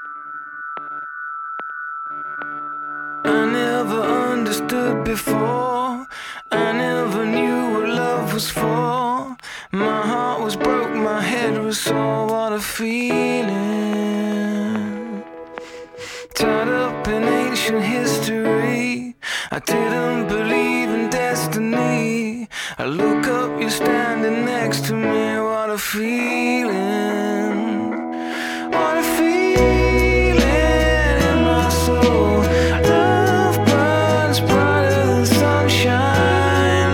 I never understood before. I never knew what love was for. My heart was broke, my head was sore. What a feeling. Tied up in ancient history. I didn't believe in destiny. I look up, you're standing next to me. What a feeling. What a feeling in my soul. Love burns brighter than sunshine.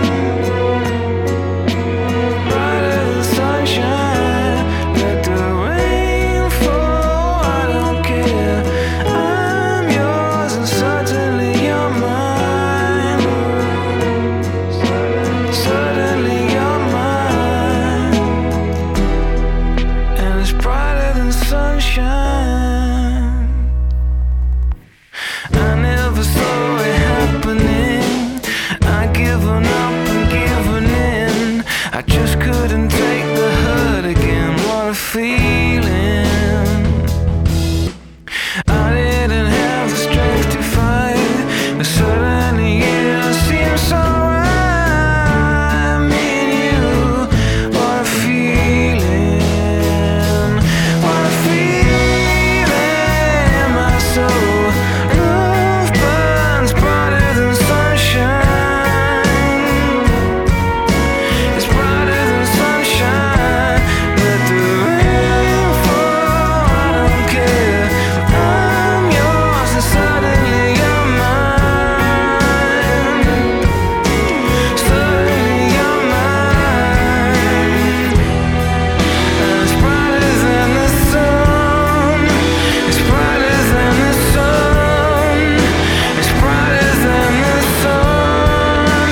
Brighter than sunshine. Let the rain fall, I don't care. I'm yours and suddenly you're mine. Suddenly you're mine. And it's brighter than sunshine. I never saw it happening. I given up and given in. I just couldn't take the hurt again. What a feeling. I didn't have the strength to fight. But suddenly it seems so right. Me and you. What a feeling. What a feeling in my soul. Love burns brighter than sunshine. It's brighter than sunshine. Let the rain fall, I don't care. I'm yours and suddenly you're mine. Suddenly you're mine. And it's brighter than the sun. It's brighter than the sun. It's brighter than the sun.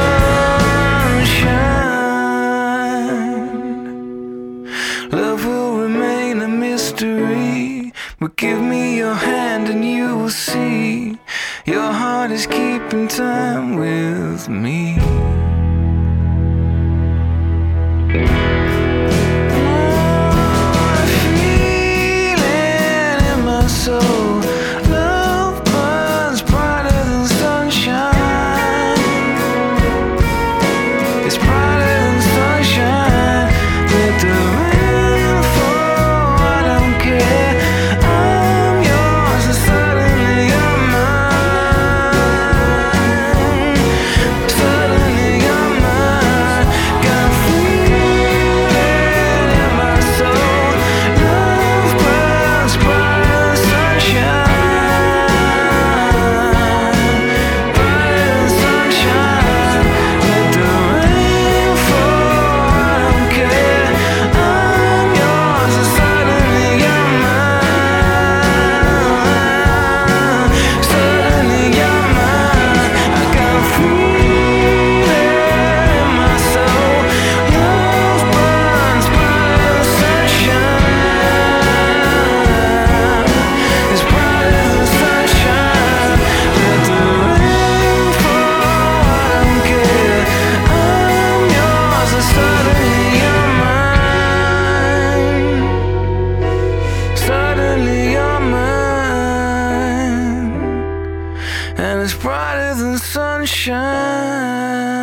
Sunshine. Love will remain a mystery. But give me your hand and you will see. Your heart is keeping time with me. What a feeling in my soul. Love burns brighter than sunshine. It's brighter than sunshine. Let the rain fall, I don't care. I'm yours and suddenly you're mine. Suddenly you're mine. Got a feeling in my soul. Love burns brighter than sunshine. Brighter than sunshine. Let the rain fall, I don't care. I'm yours and suddenly you're mine. Suddenly you're mine. I got a feeling in my soul. Love burns brighter than sunshine. It's brighter than sunshine. Let the rain fall, I don't care. I'm yours and suddenly you're mine. Suddenly you're mine. And it's brighter than sunshine.